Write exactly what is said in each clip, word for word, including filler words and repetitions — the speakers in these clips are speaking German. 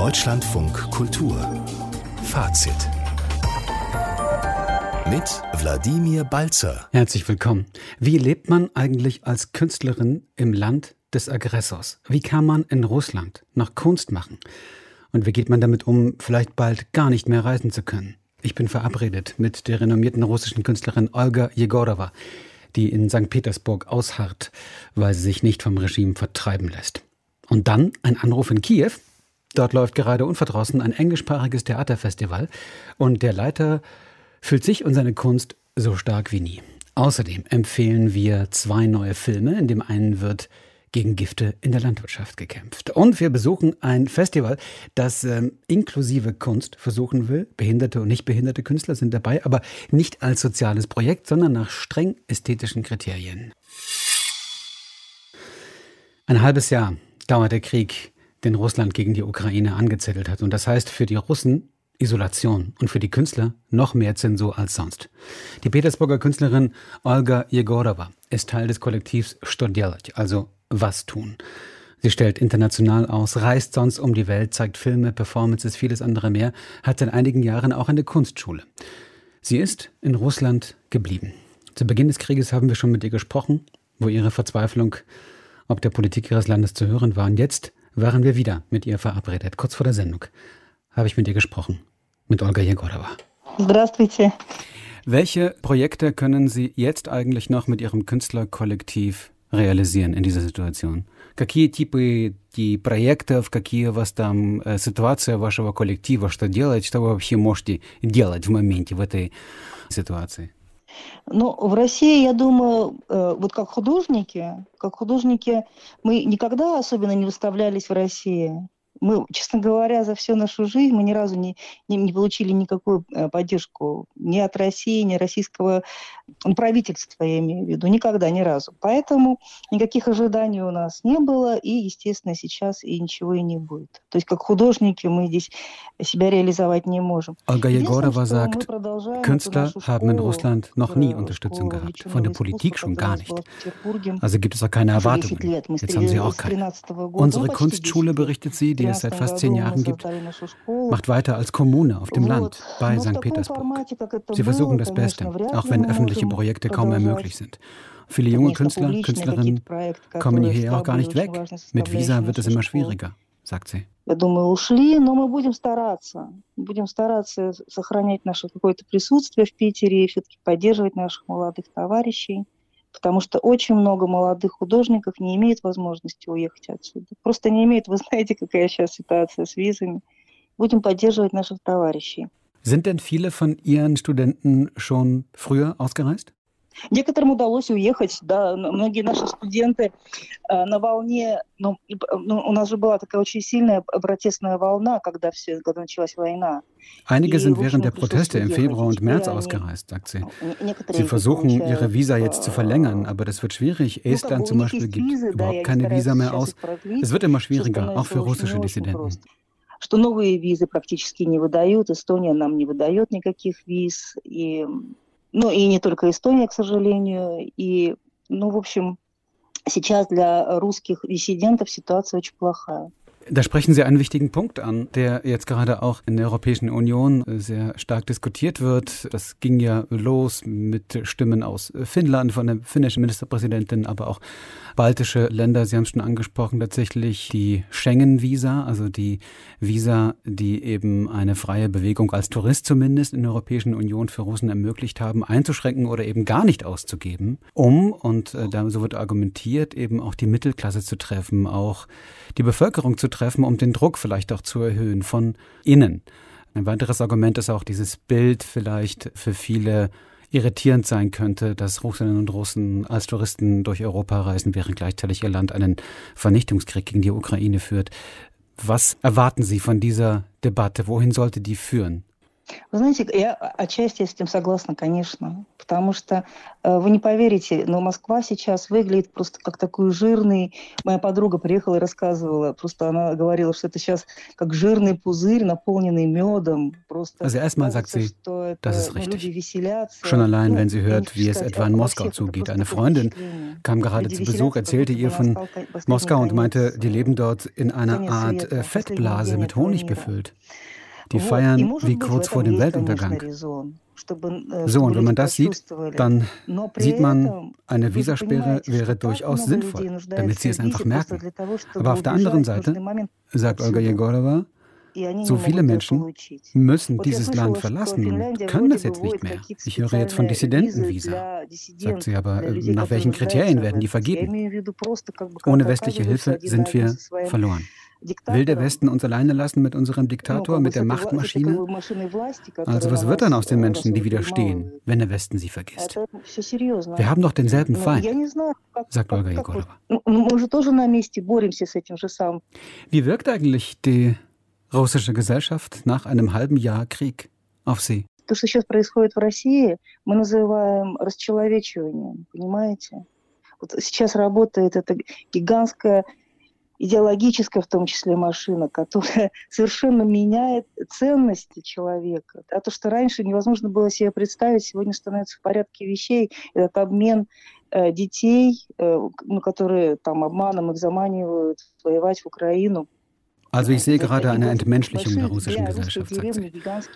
Deutschlandfunk Kultur Fazit mit Wladimir Balzer. Herzlich willkommen. Wie lebt man eigentlich als Künstlerin im Land des Aggressors? Wie kann man in Russland noch Kunst machen? Und wie geht man damit um, vielleicht bald gar nicht mehr reisen zu können? Ich bin verabredet mit der renommierten russischen Künstlerin Olga Jegorowa, die in Sankt Petersburg ausharrt, weil sie sich nicht vom Regime vertreiben lässt. Und dann ein Anruf in Kiew. Dort läuft gerade unverdrossen ein englischsprachiges Theaterfestival und der Leiter fühlt sich und seine Kunst so stark wie nie. Außerdem empfehlen wir zwei neue Filme, in dem einen wird gegen Gifte in der Landwirtschaft gekämpft. Und wir besuchen ein Festival, das ähm, inklusive Kunst versuchen will. Behinderte und nicht behinderte Künstler sind dabei, aber nicht als soziales Projekt, sondern nach streng ästhetischen Kriterien. Ein halbes Jahr dauert der Krieg, den Russland gegen die Ukraine angezettelt hat. Und das heißt für die Russen Isolation und für die Künstler noch mehr Zensur als sonst. Die Petersburger Künstlerin Olga Jegorowa ist Teil des Kollektivs Что делать, also was tun. Sie stellt international aus, reist sonst um die Welt, zeigt Filme, Performances, vieles andere mehr, hat seit einigen Jahren auch eine Kunstschule. Sie ist in Russland geblieben. Zu Beginn des Krieges haben wir schon mit ihr gesprochen, wo ihre Verzweiflung ob der Politik ihres Landes zu hören war. Und jetzt waren wir wieder mit ihr verabredet. Kurz vor der Sendung habe ich mit ihr gesprochen, mit Olga Jegorowa. Здравствуйте. Welche Projekte können Sie jetzt eigentlich noch mit Ihrem Künstlerkollektiv realisieren in dieser Situation? Какие типы die проекты, какие у вас там ситуация вашего коллектива, что делать, что вы вообще можете делать в моменте в этой ситуации? Ну, в России, я думаю, вот как художники, как художники, мы никогда особенно не выставлялись в России. Мы, честно говоря, за всю нашу жизнь мы ни разу не, не, не получили никакую поддержку ни от России, ни российского ну, правительства, я имею в виду, никогда, ни разу. Поэтому никаких ожиданий у нас не было, и, естественно, сейчас и ничего и не будет. То есть как художники мы здесь себя реализовать не можем. Olga Jegorowa sagt, Künstler haben in Russland noch nie Unterstützung gehabt, von der Politik schon gar nicht. Also gibt es auch keine Erwartungen. Jetzt haben sie auch keine. Unsere Kunstschule, berichtet sie, die es seit fast zehn Jahren gibt, macht weiter als Kommune auf dem Land bei Sankt Petersburg. Sie versuchen das Beste, auch wenn öffentliche Projekte kaum mehr möglich sind. Viele junge Künstler, Künstlerinnen kommen hierher auch gar nicht weg. Mit Visa wird es immer schwieriger, sagt sie. Я думаю, ушли, но мы будем стараться. Будем стараться сохранять наше какое-то присутствие в Питере и все-таки поддерживать наших молодых товарищей. Потому что очень много молодых художников не имеют возможности уехать отсюда. Просто не имеют. Вы знаете, какая сейчас ситуация с визами. Будем поддерживать наших товарищей. Sind denn viele von Ihren Studenten schon früher ausgereist? Некоторым удалось уехать, да, многие наши студенты э, на волне, ну, ну, у нас же была такая очень сильная протестная волна, когда, все, когда началась война. Einige sind während der Proteste im Februar und März ausgereist, sagt sie. Sie versuchen, ihre Visa jetzt zu verlängern, aber das wird schwierig. Estland zum Beispiel gibt überhaupt keine Visa mehr aus. Es wird immer schwieriger, auch für russische Dissidenten. Что новые визы практически не выдают, Эстония нам не выдает никаких виз, и... Ну и не только Эстония, к сожалению. И, ну, в общем, сейчас для русских диссидентов ситуация очень плохая. Da sprechen Sie einen wichtigen Punkt an, der jetzt gerade auch in der Europäischen Union sehr stark diskutiert wird. Das ging ja los mit Stimmen aus Finnland, von der finnischen Ministerpräsidentin, aber auch baltische Länder, Sie haben es schon angesprochen, tatsächlich die Schengen-Visa, also die Visa, die eben eine freie Bewegung als Tourist zumindest in der Europäischen Union für Russen ermöglicht haben, einzuschränken oder eben gar nicht auszugeben, um, und äh, da so wird argumentiert, eben auch die Mittelklasse zu treffen, auch die Bevölkerung zu treffen, um den Druck vielleicht auch zu erhöhen von innen. Ein weiteres Argument ist auch dieses Bild vielleicht für viele irritierend sein könnte, dass Russinnen und Russen als Touristen durch Europa reisen, während gleichzeitig ihr Land einen Vernichtungskrieg gegen die Ukraine führt. Was erwarten Sie von dieser Debatte? Wohin sollte die führen? Вы знаете, я отчасти с этим согласна, конечно, потому что э, вы не поверите, но Москва сейчас выглядит просто как такой жирный. Моя подруга приехала и рассказывала, просто она говорила, что это сейчас как жирный пузырь, наполненный медом. Просто Also erstmal sagt кажется, sie, что это, das ist ну, люди richtig. веселятся. Schon allein, Ну, wenn sie я не hört, хочу wie es сказать etwa in во Moskau всех, это zugeht. просто Eine такое Freundin впечатление. kam gerade Люди zu Besuch, веселятся, как erzählte будто ihr бы von настал ко- последний Moskau und meinte, конец, die leben э, dort in einer конец Art света, äh, последний Fettblase день mit этого Honig мира. befüllt. Die Вот. И, feiern может wie быть, в kurz vor этом dem есть, конечно, Weltuntergang. резон, чтобы, э, So, чтобы und wenn люди man das sieht, почувствовали. dann Но при sieht man, этом eine вы же Visa-Sperre понимаете, wäre что так durchaus много людей sinnvoll, damit нуждается sie es в einfach визе просто merken. для того, чтобы Aber auf der anderen убежать в Seite, нужный момент sagt Olga отсюда. Jegorova, И они so не viele могут ее Menschen получить. müssen Вот я dieses Land слышала, что verlassen und Финляндия können вроде das бы jetzt nicht вводит mehr. какие-то Ich höre jetzt von специальные визы Dissidentenvisa. для Sagt sie диссидентов, aber, для äh, людей, nach которые welchen Kriterien нуждаются в werden die этом. Я vergeben? имею в виду просто, как бы, Ohne когда westliche оказываются Hilfe один sind на один wir со своим verloren. Will der диктатором, Westen uns alleine lassen mit unserem ну, Diktator, как бы mit с der этой, вла- с этой как Machtmaschine? бы машиной власти, Also которая was на wird dann нас, aus den э, нас Menschen, die уже widerstehen, перемалывает? wenn der Westen sie vergisst? Это все серьезно. Wir haben doch denselben Ну, Feind, я не знаю, как, sagt как, Olga как вот. Jegorova. Ну, мы же тоже на месте боремся с этим же самым. Wie wirkt eigentlich die russische Gesellschaft nach einem halben Jahr Krieg auf sie? То, что сейчас происходит в России, мы называем расчеловечиванием, понимаете? Вот сейчас работает эта гигантская идеологическая, в том числе, машина, которая совершенно меняет ценности человека. А то, что раньше невозможно было себе представить, сегодня становится в порядке вещей. Этот обмен э, детей, э, ну, которые там обманом их заманивают воевать в Украину. Also ich sehe gerade eine Entmenschlichung der russischen Gesellschaft, sagt sie.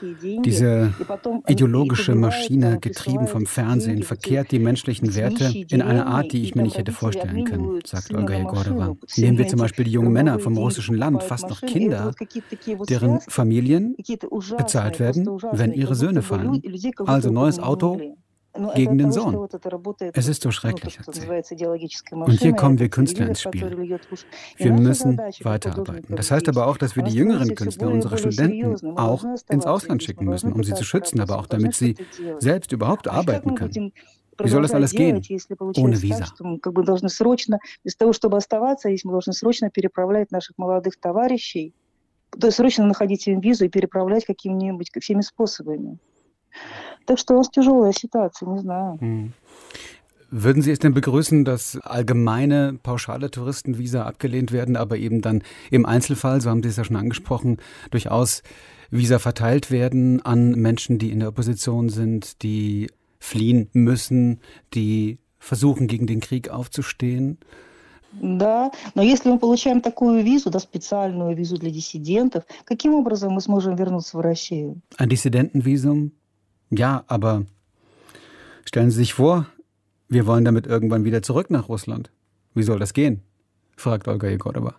Diese ideologische Maschine, getrieben vom Fernsehen, verkehrt die menschlichen Werte in eine Art, die ich mir nicht hätte vorstellen können, sagt Olga Jegorova. Nehmen wir zum Beispiel die jungen Männer vom russischen Land, fast noch Kinder, deren Familien bezahlt werden, wenn ihre Söhne fallen. Also neues Auto gegen den Sohn. Es ist so schrecklich, sagt sie. Und hier kommen wir Künstler ins Spiel. Wir müssen weiterarbeiten. Das heißt aber auch, dass wir die jüngeren Künstler, unsere Studenten, auch ins Ausland schicken müssen, um sie zu schützen, aber auch damit sie selbst überhaupt arbeiten können. Wie soll das alles gehen? Ohne Visa. Как бы должны срочно, без того, чтобы оставаться здесь, мы должны срочно переправлять наших молодых товарищей, то есть срочно находить им визу и переправлять какими-нибудь всеми способами. Так что у нас тяжелая ситуация, не знаю. Hm. Würden Sie es denn begrüßen, dass allgemeine, pauschale Touristenvisa abgelehnt werden, aber eben dann im Einzelfall, so haben Sie es ja schon angesprochen, durchaus Visa verteilt werden an Menschen, die in der Opposition sind, die fliehen müssen, die versuchen, gegen den Krieg aufzustehen? Да, но если мы получаем такую визу, да, специальную визу для диссидентов, каким образом мы сможем вернуться в Россию? Ein Dissidentenvisum? Ja, aber stellen Sie sich vor, wir wollen damit irgendwann wieder zurück nach Russland. Wie soll das gehen? Fragt Olga Jegorova.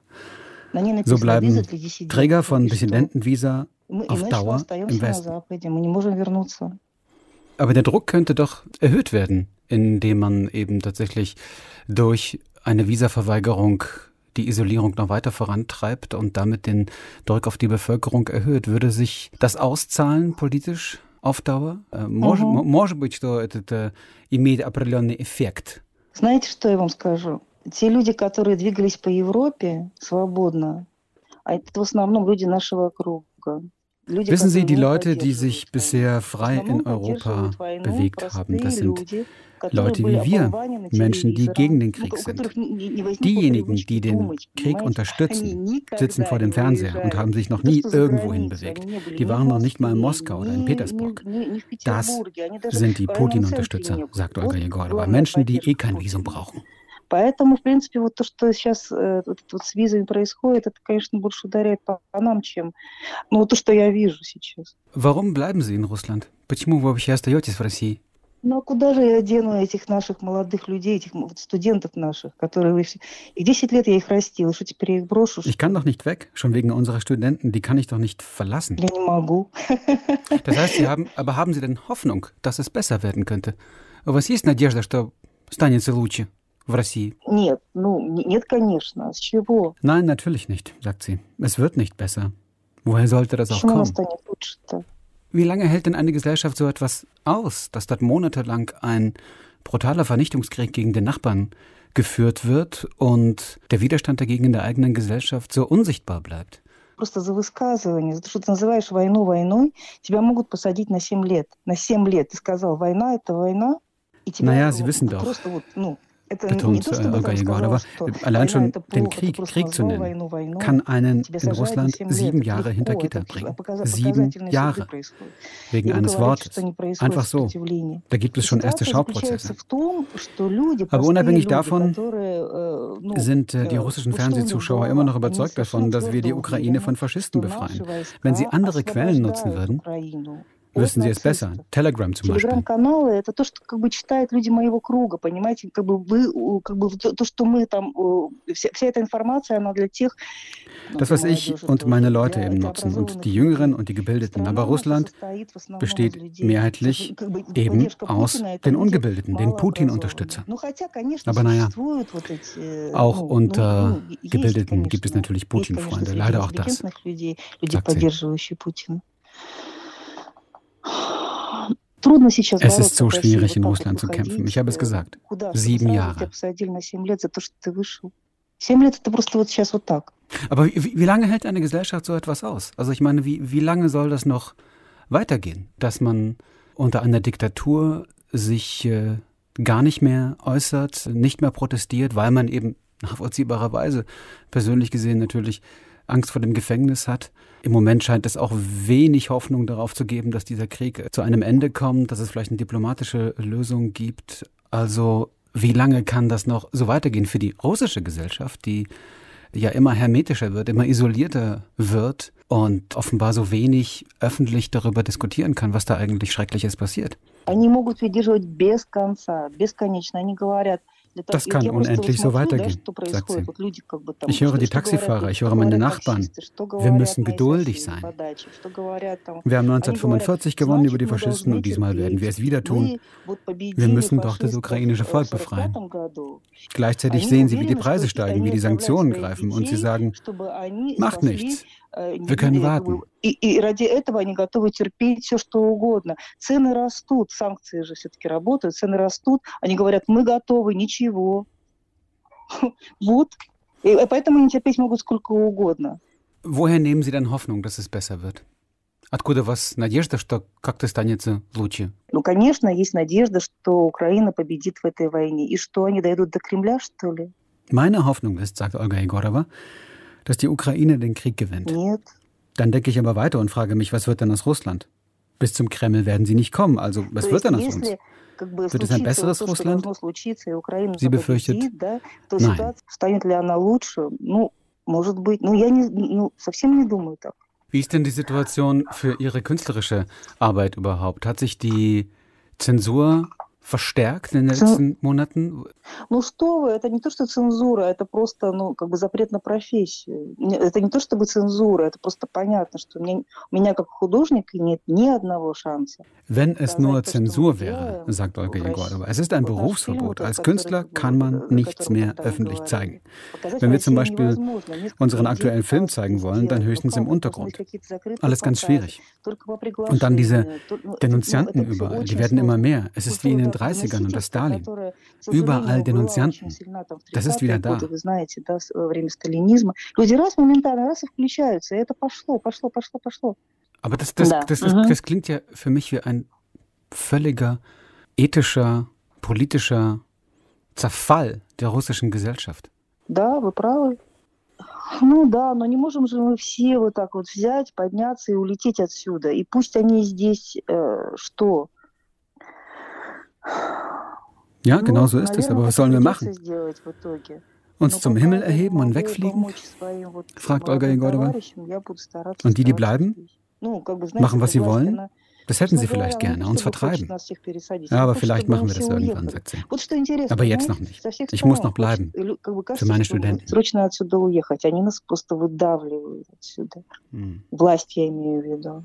So bleiben Träger von Dissidentenvisa auf Dauer im Westen. Aber der Druck könnte doch erhöht werden, indem man eben tatsächlich durch eine Visaverweigerung die Isolierung noch weiter vorantreibt und damit den Druck auf die Bevölkerung erhöht. Würde sich das auszahlen politisch auf Dauer? Может, угу. может быть, что это имеет определенный эффект? Знаете, что я вам скажу? Те люди, которые двигались по Европе свободно, а это в основном люди нашего круга. Wissen Sie, die Leute, die sich bisher frei in Europa bewegt haben, das sind Leute wie wir, Menschen, die gegen den Krieg sind. Diejenigen, die den Krieg unterstützen, sitzen vor dem Fernseher und haben sich noch nie irgendwo hinbewegt. Die waren noch nicht mal in Moskau oder in Petersburg. Das sind die Putin-Unterstützer, sagt Olga Jegorova. Menschen, die eh kein Visum brauchen. Поэтому, в принципе, вот то, что сейчас э, вот, вот с визами происходит, это, конечно, больше ударяет по нам, чем ну, вот то, что я вижу сейчас. Warum bleiben Sie in Russland? Почему вы вообще остаетесь в России? Ну, а куда же я дену этих наших молодых людей, этих вот, студентов наших, которые... И десять лет я их растила, что теперь я их брошу? Ich kann doch nicht weg, schon wegen unserer Studenten, die kann ich doch nicht verlassen. Я не могу. Das heißt, Sie haben, aber haben Sie denn Hoffnung, dass es besser werden könnte? У вас есть надежда, что станет лучше? В России? Нет, ну, нет, конечно. С чего? Nein, natürlich nicht, sagt sie. Es wird nicht besser. Woher sollte das auch kommen? Wie lange hält denn eine Gesellschaft so etwas aus, dass dort monatelang ein brutaler Vernichtungskrieg gegen den Nachbarn geführt wird und der Widerstand dagegen in der eigenen Gesellschaft so unsichtbar bleibt? просто за высказывание, за то, что ты называешь войну войной, тебя могут посадить на семь лет. На семь лет. Ты сказал, война – это война, и тебя Naja, Sie wissen вот doch, просто вот, ну, это не betont то, äh, чтобы Olga там сказал, Jegorova, что allein война – schon это den плохо, ты Krieg просто Krieg zu назвал nennen, войну войной, kann einen тебя in сажают на Russland семь лет. sieben Это Jahre hinter легко, Gitter это bringen. показа- Sieben показательные суды Jahre происходят. wegen И вы eines говорите, что Wortes. не происходит Einfach so. сопротивления. Da gibt И es schon erste ситуация заключается Schauprozesse. в том, что люди, Aber простые unabhängig люди, davon которые, äh, ну, sind äh, die äh, russischen вот что у них Fernsehzuschauer immer было, noch они überzeugt совершенно davon, dass wir твердо die Ukraine уверены, von Faschisten что наши befreien. Wenn sie войска andere Quellen nutzen освобождают würden, Украину от wüssten sie es besser. нацистов. Telegram zum Beispiel. Телеграм-каналы – это то, что как бы читают люди моего круга, понимаете? Как бы вы, у, как бы то, то, что мы там, у, вся, вся эта информация, она для тех, ну, Das, для was ich молодежи und meine тоже, Leute для, eben для nutzen und образованных die Jüngeren людей. und die Gebildeten. Страна Aber наша Russland состоит в основном из besteht людей. mehrheitlich Как бы eben поддержка aus Путина – это den люди Ungebildeten, den малообразованные. Putin-Unterstützern. Ну, хотя, конечно, Aber naja, существуют вот эти, auch ну, unter ну, ну, есть, Gebildeten gibt es конечно, natürlich есть, конечно, Putin-Freunde. среди Leider auch das, интеллигентных людей, люди, sagt sie. поддерживающие Путина. Трудно сейчас Es ist бороться so в России, schwierig, in вот так вот Russland zu kämpfen. Ich выходить. habe es Э, gesagt. Куда? Чтобы Sieben сразу тебя Jahre. посадили на семь лет за то, что ты вышел. Семь лет – это просто вот сейчас вот так. Aber wie, wie lange hält eine Gesellschaft so etwas aus? Also ich meine, wie, wie lange soll das noch weitergehen, dass man unter einer Diktatur sich äh, gar nicht mehr äußert, nicht mehr protestiert, weil man eben nachvollziehbarerweise persönlich gesehen natürlich Angst vor dem Gefängnis hat. Im Moment scheint es auch wenig Hoffnung darauf zu geben, dass dieser Krieg zu einem Ende kommt, dass es vielleicht eine diplomatische Lösung gibt. Also wie lange kann das noch so weitergehen für die russische Gesellschaft, die ja immer hermetischer wird, immer isolierter wird und offenbar so wenig öffentlich darüber diskutieren kann, was da eigentlich Schreckliches passiert? Они могут выдерживать без конца, бесконечно. Они говорят, для того, Das kann я просто вот unendlich so смотрю, да, weitergehen, что sagt sie. происходит. Вот люди как бы там, Ich höre что, die что говорят Taxifahrer, люди, ich что höre meine говорят Nachbarn. таксисты, что Wir говорят müssen мои geduldig соседи sein. по даче, что говорят там. Wir haben Они говорят, neunzehnhundertfünfundvierzig gewonnen über значит, die мы Faschisten должны und diesmal werden wir es wieder терпеть. tun. Вы вот Wir победили müssen doch das фашистов ukrainische в Volk сорок befreien. пятом году. Gleichzeitig Они sehen sie, wie die уверены, что Preise и steigen, wie они die отправляют Sanktionen своих greifen und sie детей, sagen, чтобы они macht спасли, nichts, э, wir können э, как бы, warten. и, и ради этого они готовы терпеть все, что угодно. Цены растут, санкции же все-таки работают, цены растут. Они говорят, мы готовы, ничего. Вот. И поэтому они терпеть могут сколько угодно. Woher nehmen Sie denn Hoffnung, dass es besser wird? Откуда у вас надежда, что как-то станется лучше? Ну, конечно, есть надежда, что Украина победит в этой войне. И что, они дойдут до Кремля, что ли? Meine Hoffnung ist, sagt Olga Jegorova, dass die Ukraine den Krieg gewinnt. Нет. Dann denke ich aber weiter und frage mich, was wird denn aus Russland? Bis zum Kreml werden sie nicht kommen, also was То wird есть, denn aus если, uns? как бы, Wird es ein случится besseres вот то, что Russland? должно случиться, и Украина Sie befürchtet, победит, да, то nein. ситуация, станет ли она лучше? Ну, может быть. Ну, я не, ну, совсем не думаю так. Wie ist denn die Situation für Ihre künstlerische Arbeit überhaupt? Hat sich die Zensur verstärkt in den Цен- letzten Monaten? Ну что вы, это не то, что цензура, это просто, ну, как бы запрет на профессию. Не- Это не то, чтобы цензура, это просто понятно, что у меня, у меня как художника нет ни одного шанса. Wenn es nur Сказать то, что Zensur мы wäre, делаем sagt Olga в России. Jegorova, es ist ein Вот наш фильм, Berufsverbot. вот, Als который, Künstler как бы, kann man вот, о nichts котором мы mehr тогда öffentlich говорили. zeigen. Показать в Wenn wir zum России Beispiel невозможно. Несколько unseren недель aktuellen Film пыталась zeigen это wollen, dann сделать. Ну höchstens im как, это должны быть Untergrund. какие-то закрытые Alles ganz показы, schwierig. только по Und dann diese приглашению. То- ну, это, ну, Denunzianten это всё überall, die очень werden immer сложно. mehr. Es ist wie in Культура den да, dreißigern unter доносительства, Stalin. которая, к Überall сожалению, была очень Denunzianten. сильна там в Das ist wieder тридцатые da. годы, вы знаете, да, с- во время сталинизма. Люди раз моментально, раз и включаются, и это пошло, пошло, пошло, пошло. Aber das, das, Да. das, das, Мгм. das klingt ja für mich wie ein völliger ethischer, politischer Zerfall der russischen Gesellschaft. Да, вы правы. Ну да, но не можем же мы все вот так вот взять, подняться и улететь отсюда. И пусть они здесь э, что? Ja, Ну, genau so ist es. наверное, Aber was так и sollen wir придется machen? сделать в итоге. Uns Но zum пока Himmel я не erheben und могу wegfliegen? помочь своим вот Fragt Olga молодым Jegorova. товарищам, я буду стараться Und die, die оставаться bleiben, здесь. Ну, как бы, знаете, machen, was эта sie власть, wollen? она, Das hätten sie собственно говоря, vielleicht она gerne, не uns то, чтобы хочет vertreiben. нас всех пересадить, Ja, она aber хочет, vielleicht чтобы мы machen wir все das irgendwann, уехали. sagt sie. Вот что интересно, Aber jetzt знаете, noch nicht. со всех Ich muss сторон noch bleiben. хочет, лю- как бы Für кажется, meine что Studenten. срочно отсюда уехать. Они нас просто выдавливают отсюда. Hm. Власть я имею в виду.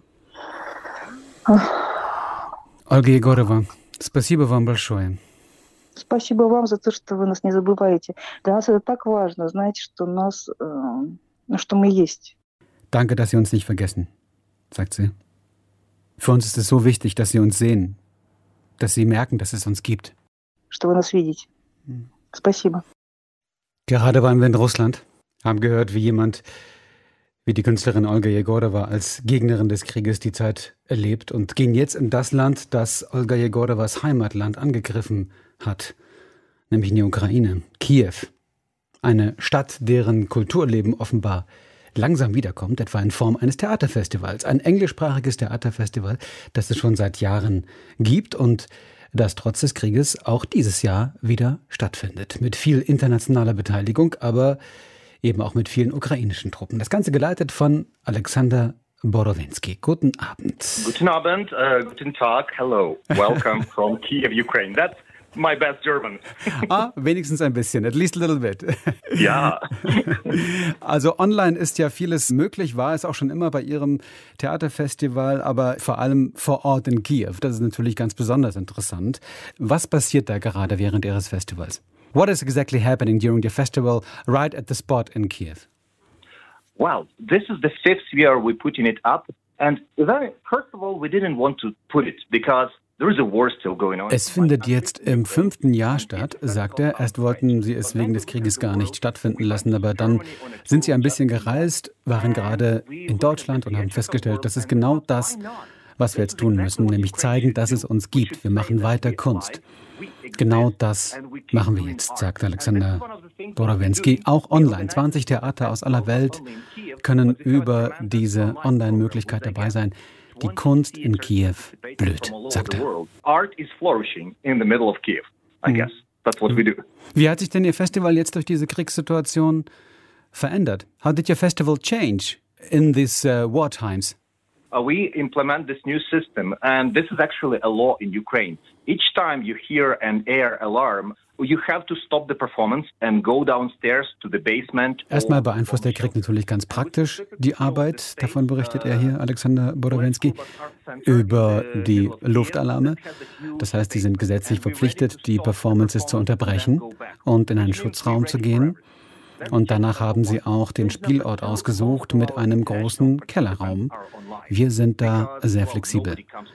Olga Jegorova, спасибо вам большое. Спасибо вам за то, что вы нас не забываете. Для нас это так важно, знаете, что нас, э, ну, что мы есть. Danke, dass Sie uns nicht vergessen, sagt sie. Für uns ist es so wichtig, dass Sie uns sehen, dass Sie merken, dass es uns gibt. Что вы нас видите. Hm. Спасибо. Gerade waren wir in Russland, haben gehört, wie jemand wie die Künstlerin Olga Jegorova als Gegnerin des Krieges die Zeit erlebt und gehen jetzt in das Land, das Olga Jegorovas Heimatland angegriffen hat, nämlich in die Ukraine, Kiew. Eine Stadt, deren Kulturleben offenbar langsam wiederkommt, etwa in Form eines Theaterfestivals. Ein englischsprachiges Theaterfestival, das es schon seit Jahren gibt und das trotz des Krieges auch dieses Jahr wieder stattfindet. Mit viel internationaler Beteiligung, aber eben auch mit vielen ukrainischen Truppen. Das Ganze geleitet von Alexander Borowinski. Guten Abend. Guten Abend, uh, guten Tag, hello. Welcome from Kiev, Ukraine. That's my best German. Ah, wenigstens ein bisschen, at least a little bit. Ja. Also online ist ja vieles möglich, war es auch schon immer bei Ihrem Theaterfestival, aber vor allem vor Ort in Kiew. Das ist natürlich ganz besonders interessant. Was passiert da gerade während Ihres Festivals? What is exactly happening during the festival right at the spot in Kiev? Well, this is the fifth year we're putting it up. And then, first of all, we didn't want to put it because there is a war still going on. Es findet jetzt im fünften Jahr statt, sagt er. Erst wollten sie es wegen des Krieges gar nicht stattfinden lassen, aber dann sind sie ein bisschen gereist, waren gerade in Deutschland und haben festgestellt, das ist genau das, was wir jetzt tun müssen, nämlich zeigen, dass es uns gibt. Wir machen weiter Kunst. Genau das machen wir jetzt, sagt Alexander Borowinski. Auch online. zwanzig Theater aus aller Welt können über diese Online-Möglichkeit dabei sein. Die Kunst in Kiew blüht, sagt er. Art is flourishing in the middle of Kiev, I guess. That's what we do. Wie hat sich denn Ihr Festival jetzt durch diese Kriegssituation verändert? How did your festival change in these uh, war times? Uh, we implement this new system, and this is actually a law in Ukraine. Each time you hear an air alarm, you have to stop the performance and go downstairs to the basement. Erstmal beeinflusst der Krieg natürlich ganz praktisch die Arbeit, davon berichtet er hier, Alexander Borowinski, über die Luftalarme. Das heißt, sie sind gesetzlich verpflichtet, die Performances zu unterbrechen und in einen Schutzraum zu gehen. Und danach haben sie auch den Spielort ausgesucht mit einem großen Kellerraum. Wir sind da sehr flexibel,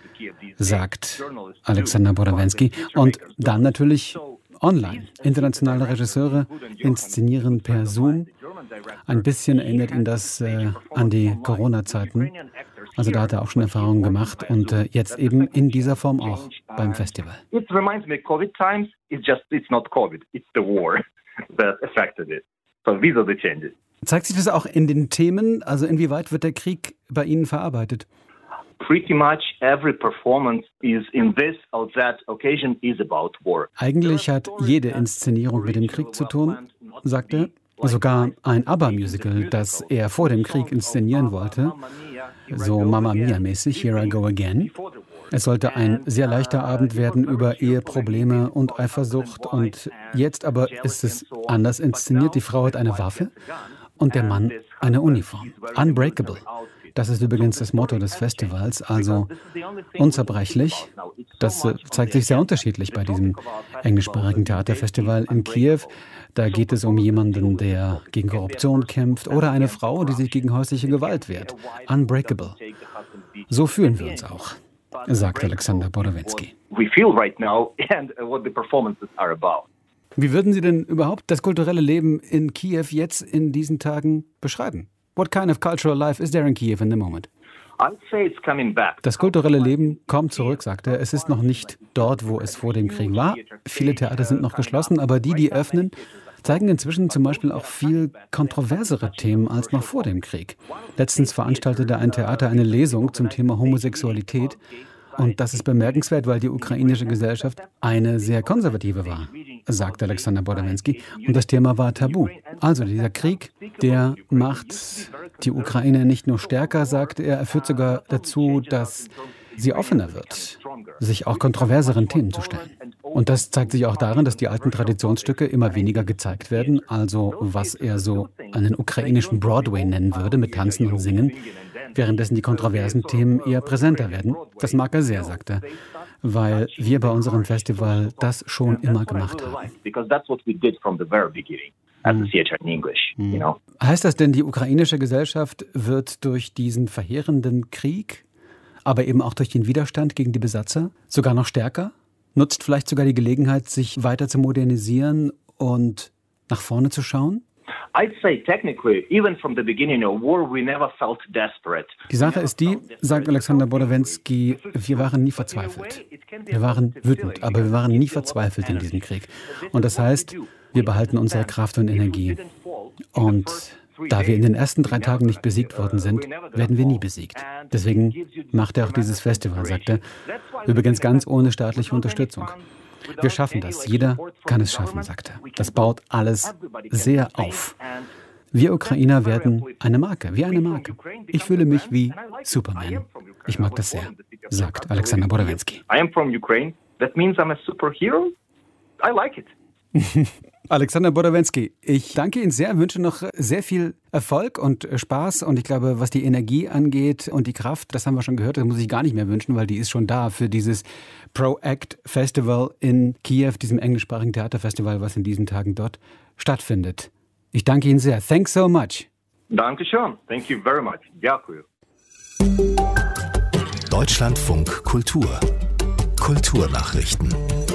sagt Alexander Borowinski. Und dann natürlich online. Internationale Regisseure inszenieren per Zoom. Ein bisschen erinnert ihn das äh, an die Corona-Zeiten. Also da hat er auch schon Erfahrungen gemacht und äh, jetzt eben in dieser Form auch beim Festival. It reminds me of COVID times. It's just, it's not COVID. It's the war that affected it. So these are the changes. Zeigt sich das auch in den Themen? Also inwieweit wird der Krieg bei Ihnen verarbeitet? Pretty much every performance is in this or that occasion is about war. Eigentlich hat jede Inszenierung mit dem Krieg zu tun, sagt er. Sogar ein ABBA-Musical, das er vor dem Krieg inszenieren wollte, so Mamma Mia-mäßig, Here I Go Again. Es sollte ein sehr leichter Abend werden über Eheprobleme und Eifersucht. Und jetzt aber ist es anders inszeniert. Die Frau hat eine Waffe und der Mann eine Uniform. Unbreakable. Das ist übrigens das Motto des Festivals, also unzerbrechlich. Das zeigt sich sehr unterschiedlich bei diesem englischsprachigen Theaterfestival in Kiew. Da geht es um jemanden, der gegen Korruption kämpft oder eine Frau, die sich gegen häusliche Gewalt wehrt. Unbreakable. So fühlen wir uns auch, sagt Alexander Borowinski. Wie würden Sie denn überhaupt das kulturelle Leben in Kiew jetzt in diesen Tagen beschreiben? What kind of cultural life is there in Kiev in the moment? Das kulturelle Leben kommt zurück, sagt er. Es ist noch nicht dort, wo es vor dem Krieg war. Viele Theater sind noch geschlossen, aber die, die öffnen, zeigen inzwischen zum Beispiel auch viel kontroversere Themen als noch vor dem Krieg. Letztens veranstaltete ein Theater eine Lesung zum Thema Homosexualität. Und das ist bemerkenswert, weil die ukrainische Gesellschaft eine sehr konservative war, sagt Alexander Borowinski. Und das Thema war tabu. Also dieser Krieg, der macht die Ukraine nicht nur stärker, sagt er, er führt sogar dazu, dass sie offener wird, sich auch kontroverseren Themen zu stellen. Und das zeigt sich auch darin, dass die alten Traditionsstücke immer weniger gezeigt werden, also was er so einen ukrainischen Broadway nennen würde, mit Tanzen und Singen, währenddessen die kontroversen Themen eher präsenter werden. Das mag er sehr, sagt er, weil wir bei unserem Festival das schon immer gemacht haben. Mhm. Heißt das denn, die ukrainische Gesellschaft wird durch diesen verheerenden Krieg, aber eben auch durch den Widerstand gegen die Besatzer sogar noch stärker? Nutzt vielleicht sogar die Gelegenheit, sich weiter zu modernisieren und nach vorne zu schauen? I'd say technically, even from the beginning of war, we never felt desperate. Die Sache ist die, sagt Alexander Borowensky, wir waren nie verzweifelt. Wir waren wütend, aber wir waren nie verzweifelt in diesem Krieg. Und das heißt, wir behalten unsere Kraft und Energie. Und da wir in den ersten drei Tagen nicht besiegt worden sind, werden wir nie besiegt. Deswegen macht er auch dieses Festival, sagt er. Übrigens ganz ohne staatliche Unterstützung. Wir schaffen das. Jeder kann es schaffen, sagt er. Das baut alles sehr auf. Wir Ukrainer werden eine Marke, wie eine Marke. Ich fühle mich wie Superman. Ich mag das sehr, sagt Alexander Borowensky. I am from Ukraine. That means I'm a superhero. I like it. Alexander Borowensky, ich danke Ihnen sehr, wünsche noch sehr viel Erfolg und Spaß. Und ich glaube, was die Energie angeht und die Kraft, das haben wir schon gehört, das muss ich gar nicht mehr wünschen, weil die ist schon da für dieses Pro-Act Festival in Kiew, diesem englischsprachigen Theaterfestival, was in diesen Tagen dort stattfindet. Ich danke Ihnen sehr. Thanks so much. Dankeschön. Thank you very much. Дякую. Deutschlandfunk Kultur. Kulturnachrichten.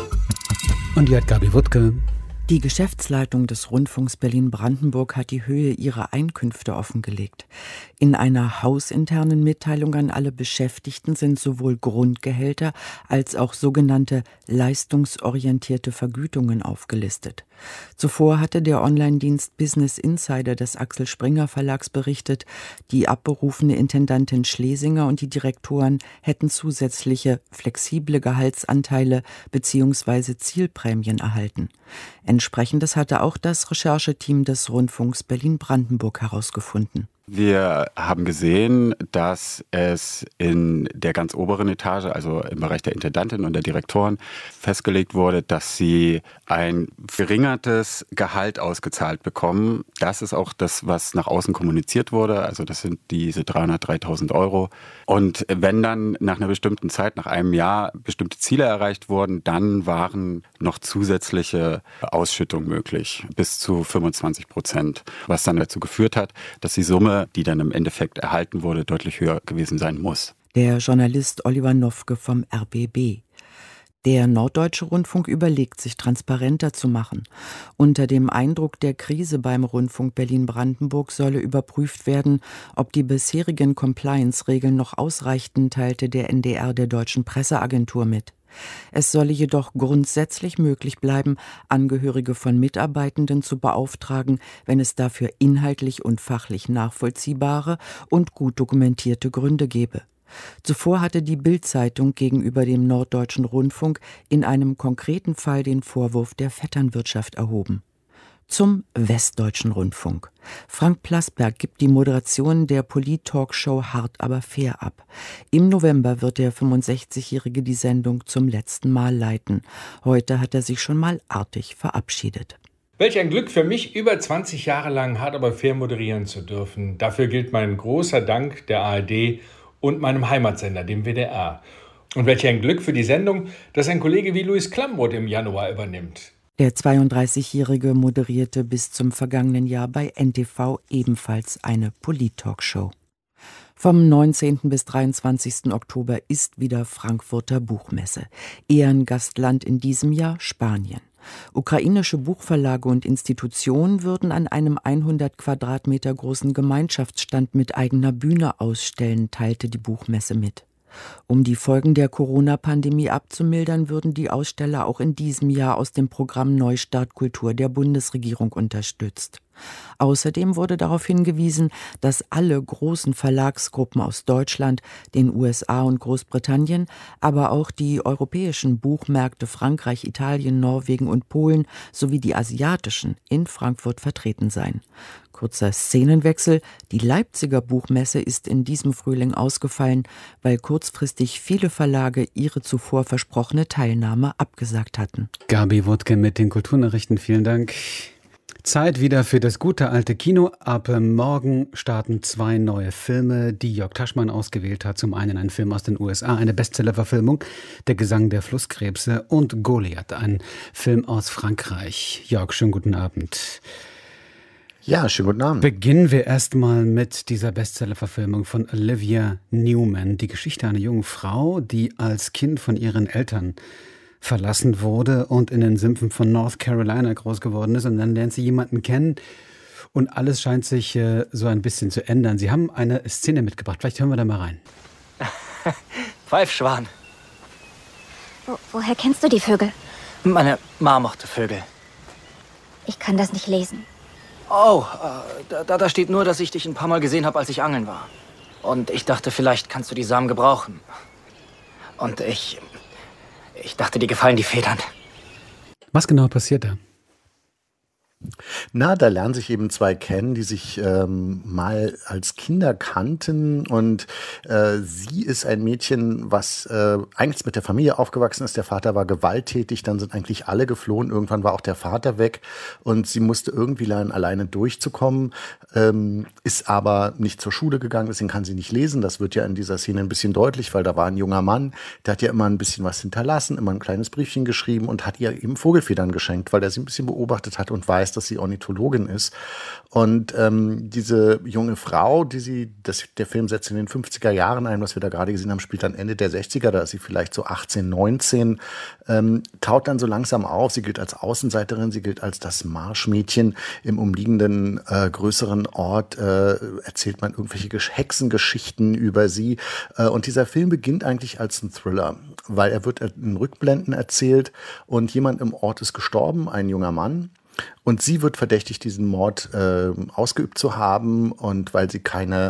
Und die hat Gabi Wuttke. Die Geschäftsleitung des Rundfunks Berlin-Brandenburg hat die Höhe ihrer Einkünfte offengelegt. In einer hausinternen Mitteilung an alle Beschäftigten sind sowohl Grundgehälter als auch sogenannte leistungsorientierte Vergütungen aufgelistet. Zuvor hatte der Online-Dienst Business Insider des Axel Springer Verlags berichtet, die abberufene Intendantin Schlesinger und die Direktoren hätten zusätzliche flexible Gehaltsanteile bzw. Zielprämien erhalten. Entsprechendes hatte auch das Rechercheteam des Rundfunks Berlin-Brandenburg herausgefunden. Wir haben gesehen, dass es in der ganz oberen Etage, also im Bereich der Intendantin und der Direktoren, festgelegt wurde, dass sie ein verringertes Gehalt ausgezahlt bekommen. Das ist auch das, was nach außen kommuniziert wurde. Also das sind diese dreihundert, dreitausend Euro. Und wenn dann nach einer bestimmten Zeit, nach einem Jahr, bestimmte Ziele erreicht wurden, dann waren noch zusätzliche Ausschüttungen möglich, bis zu fünfundzwanzig Prozent, was dann dazu geführt hat, dass die Summe, die dann im Endeffekt erhalten wurde, deutlich höher gewesen sein muss. Der Journalist Oliver Nowke vom R B B. Der Norddeutsche Rundfunk überlegt, sich transparenter zu machen. Unter dem Eindruck der Krise beim Rundfunk Berlin-Brandenburg solle überprüft werden, ob die bisherigen Compliance-Regeln noch ausreichten, teilte der N D R der Deutschen Presseagentur mit. Es solle jedoch grundsätzlich möglich bleiben, Angehörige von Mitarbeitenden zu beauftragen, wenn es dafür inhaltlich und fachlich nachvollziehbare und gut dokumentierte Gründe gebe. Zuvor hatte die Bild-Zeitung gegenüber dem Norddeutschen Rundfunk in einem konkreten Fall den Vorwurf der Vetternwirtschaft erhoben. Zum Westdeutschen Rundfunk. Frank Plasberg gibt die Moderation der Polit-Talkshow Hart aber fair ab. Im November wird der fünfundsechzigjährige die Sendung zum letzten Mal leiten. Heute hat er sich schon mal artig verabschiedet. Welch ein Glück für mich, über zwanzig Jahre lang Hart aber fair moderieren zu dürfen. Dafür gilt mein großer Dank der A R D und meinem Heimatsender, dem W D R. Und welch ein Glück für die Sendung, dass ein Kollege wie Louis Klamroth im Januar übernimmt. Der zweiunddreißigjährige moderierte bis zum vergangenen Jahr bei N T V ebenfalls eine Polit-Talkshow. Vom neunzehnten bis dreiundzwanzigsten Oktober ist wieder Frankfurter Buchmesse. Ehrengastland in diesem Jahr Spanien. Ukrainische Buchverlage und Institutionen würden an einem hundert Quadratmeter großen Gemeinschaftsstand mit eigener Bühne ausstellen, teilte die Buchmesse mit. Um die Folgen der Corona-Pandemie abzumildern, würden die Aussteller auch in diesem Jahr aus dem Programm Neustart Kultur der Bundesregierung unterstützt. Außerdem wurde darauf hingewiesen, dass alle großen Verlagsgruppen aus Deutschland, den U S A und Großbritannien, aber auch die europäischen Buchmärkte Frankreich, Italien, Norwegen und Polen sowie die asiatischen in Frankfurt vertreten seien. Kurzer Szenenwechsel: Die Leipziger Buchmesse ist in diesem Frühling ausgefallen, weil kurzfristig viele Verlage ihre zuvor versprochene Teilnahme abgesagt hatten. Gabi Wuttke mit den Kulturnachrichten, vielen Dank. Zeit wieder für das gute alte Kino. Ab morgen starten zwei neue Filme, die Jörg Taschmann ausgewählt hat. Zum einen ein Film aus den U S A, eine Bestsellerverfilmung, Der Gesang der Flusskrebse, und Goliath, ein Film aus Frankreich. Jörg, schönen guten Abend. Ja, schönen guten Abend. Beginnen wir erstmal mit dieser Bestsellerverfilmung von Olivia Newman. Die Geschichte einer jungen Frau, die als Kind von ihren Eltern verlassen wurde und in den Sümpfen von North Carolina groß geworden ist. Und dann lernt sie jemanden kennen Und alles scheint sich äh, so ein bisschen zu ändern. Sie haben eine Szene mitgebracht. Vielleicht hören wir da mal rein. Pfeifschwan. Wo, woher kennst du die Vögel? Meine Ma mochte Vögel. Ich kann das nicht lesen. Oh, äh, da, da steht nur, dass ich dich ein paar Mal gesehen habe, als ich angeln war. Und ich dachte, vielleicht kannst du die Samen gebrauchen. Und ich... Ich dachte, dir gefallen die Federn. Was genau passiert da? Na, da lernen sich eben zwei kennen, die sich ähm, mal als Kinder kannten, und äh, sie ist ein Mädchen, was äh, eigentlich mit der Familie aufgewachsen ist. Der Vater war gewalttätig, dann sind eigentlich alle geflohen. Irgendwann war auch der Vater weg und sie musste irgendwie lernen, alleine durchzukommen, ähm, ist aber nicht zur Schule gegangen, deswegen kann sie nicht lesen. Das wird ja in dieser Szene ein bisschen deutlich, weil da war ein junger Mann, der hat ja immer ein bisschen was hinterlassen, immer ein kleines Briefchen geschrieben und hat ihr eben Vogelfedern geschenkt, weil er sie ein bisschen beobachtet hat und weiß, dass sie Ornithologin ist. Und ähm, diese junge Frau, die sie, das, der Film setzt in den fünfziger Jahren ein, was wir da gerade gesehen haben, spielt dann Ende der sechziger, da ist sie vielleicht so achtzehn, neunzehn, ähm, taut dann so langsam auf. Sie gilt als Außenseiterin, sie gilt als das Marschmädchen. Im umliegenden äh, größeren Ort äh, erzählt man irgendwelche Hexengeschichten über sie. Äh, und dieser Film beginnt eigentlich als ein Thriller, weil er wird in Rückblenden erzählt und jemand im Ort ist gestorben, ein junger Mann. Und sie wird verdächtigt, diesen Mord äh, ausgeübt zu haben. Und weil sie keine,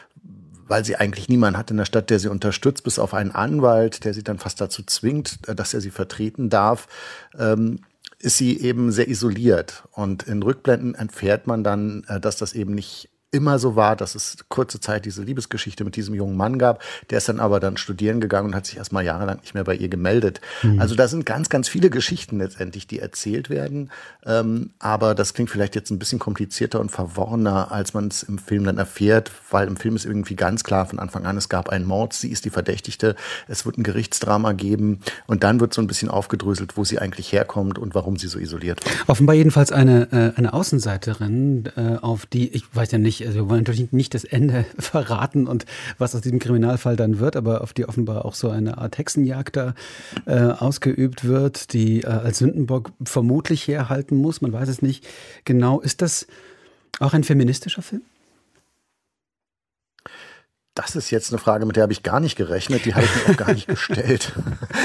weil sie eigentlich niemanden hat in der Stadt, der sie unterstützt, bis auf einen Anwalt, der sie dann fast dazu zwingt, dass er sie vertreten darf, ähm, ist sie eben sehr isoliert. Und in Rückblenden erfährt man dann, äh, dass das eben nicht immer so war, dass es kurze Zeit diese Liebesgeschichte mit diesem jungen Mann gab. Der ist dann aber dann studieren gegangen und hat sich erstmal jahrelang nicht mehr bei ihr gemeldet. Mhm. Also da sind ganz, ganz viele Geschichten letztendlich, die erzählt werden. Ähm, aber das klingt vielleicht jetzt ein bisschen komplizierter und verworrener, als man es im Film dann erfährt, weil im Film ist irgendwie ganz klar von Anfang an, es gab einen Mord, sie ist die Verdächtigte, es wird ein Gerichtsdrama geben und dann wird so ein bisschen aufgedröselt, wo sie eigentlich herkommt und warum sie so isoliert wird. Offenbar jedenfalls eine, äh, eine Außenseiterin, äh, auf die, ich weiß ja nicht, also wir wollen natürlich nicht das Ende verraten und was aus diesem Kriminalfall dann wird, aber auf die offenbar auch so eine Art Hexenjagd da äh, ausgeübt wird, die äh, als Sündenbock vermutlich herhalten muss. Man weiß es nicht genau. Ist das auch ein feministischer Film? Das ist jetzt eine Frage, mit der habe ich gar nicht gerechnet. Die habe ich mir auch gar nicht gestellt.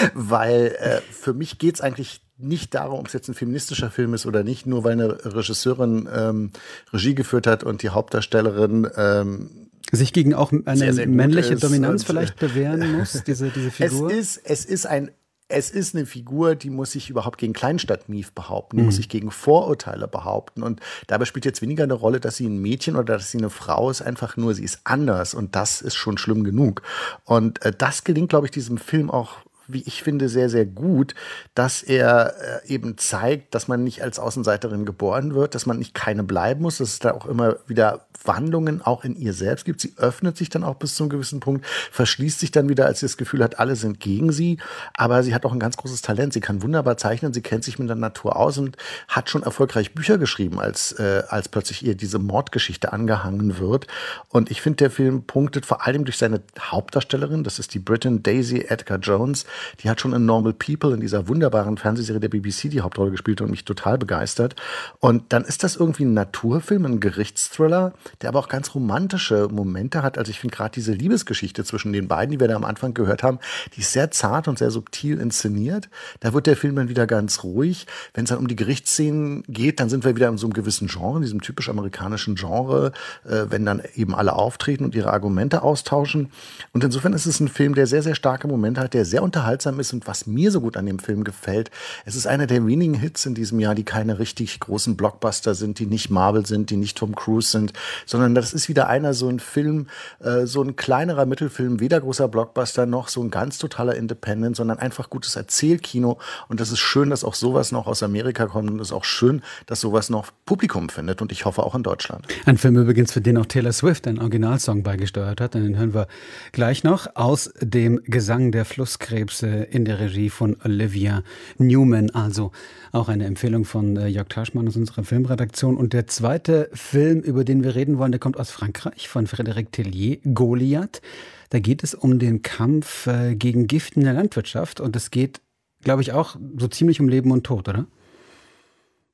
Weil äh, für mich geht es eigentlich nicht darum, ob es jetzt ein feministischer Film ist oder nicht, nur weil eine Regisseurin ähm, Regie geführt hat und die Hauptdarstellerin ähm, sich gegen auch eine sehr, sehr männliche ist. Dominanz und, vielleicht bewähren muss, diese, diese Figur? Es ist, es ist ein Es ist eine Figur, die muss sich überhaupt gegen Kleinstadt-Mief behaupten, die mhm. muss sich gegen Vorurteile behaupten. Und dabei spielt jetzt weniger eine Rolle, dass sie ein Mädchen oder dass sie eine Frau ist, einfach nur, sie ist anders. Und das ist schon schlimm genug. Und äh, das gelingt, glaube ich, diesem Film auch, wie ich finde, sehr, sehr gut, dass er äh, eben zeigt, dass man nicht als Außenseiterin geboren wird, dass man nicht keine bleiben muss, dass es da auch immer wieder Wandlungen auch in ihr selbst gibt. Sie öffnet sich dann auch bis zu einem gewissen Punkt, verschließt sich dann wieder, als sie das Gefühl hat, alle sind gegen sie. Aber sie hat auch ein ganz großes Talent. Sie kann wunderbar zeichnen, sie kennt sich mit der Natur aus und hat schon erfolgreich Bücher geschrieben, als, äh, als plötzlich ihr diese Mordgeschichte angehangen wird. Und ich finde, der Film punktet vor allem durch seine Hauptdarstellerin, das ist die Britin Daisy Edgar Jones. Die hat schon in Normal People, in dieser wunderbaren Fernsehserie der B B C, die Hauptrolle gespielt und mich total begeistert. Und dann ist das irgendwie ein Naturfilm, ein Gerichtsthriller, der aber auch ganz romantische Momente hat. Also ich finde gerade diese Liebesgeschichte zwischen den beiden, die wir da am Anfang gehört haben, die ist sehr zart und sehr subtil inszeniert. Da wird der Film dann wieder ganz ruhig. Wenn es dann um die Gerichtsszenen geht, dann sind wir wieder in so einem gewissen Genre, in diesem typisch amerikanischen Genre, äh, wenn dann eben alle auftreten und ihre Argumente austauschen. Und insofern ist es ein Film, der sehr, sehr starke Momente hat, der sehr unterhaltsam ist. Und was mir so gut an dem Film gefällt, es ist einer der wenigen Hits in diesem Jahr, die keine richtig großen Blockbuster sind, die nicht Marvel sind, die nicht Tom Cruise sind, sondern das ist wieder einer, so ein Film, äh, so ein kleinerer Mittelfilm, weder großer Blockbuster noch so ein ganz totaler Independent, sondern einfach gutes Erzählkino. Und das ist schön, dass auch sowas noch aus Amerika kommt und es ist auch schön, dass sowas noch Publikum findet und ich hoffe auch in Deutschland. Ein Film übrigens, für den auch Taylor Swift einen Originalsong beigesteuert hat, den hören wir gleich noch aus dem Gesang der Flusskrebse in der Regie von Olivia Newman, also auch eine Empfehlung von äh, Jörg Taschmann aus unserer Filmredaktion. Und der zweite Film, über den wir reden wollen, der kommt aus Frankreich, von Frédéric Tellier, Goliath. Da geht es um den Kampf äh, gegen Gift in der Landwirtschaft und es geht, glaube ich, auch so ziemlich um Leben und Tod, oder?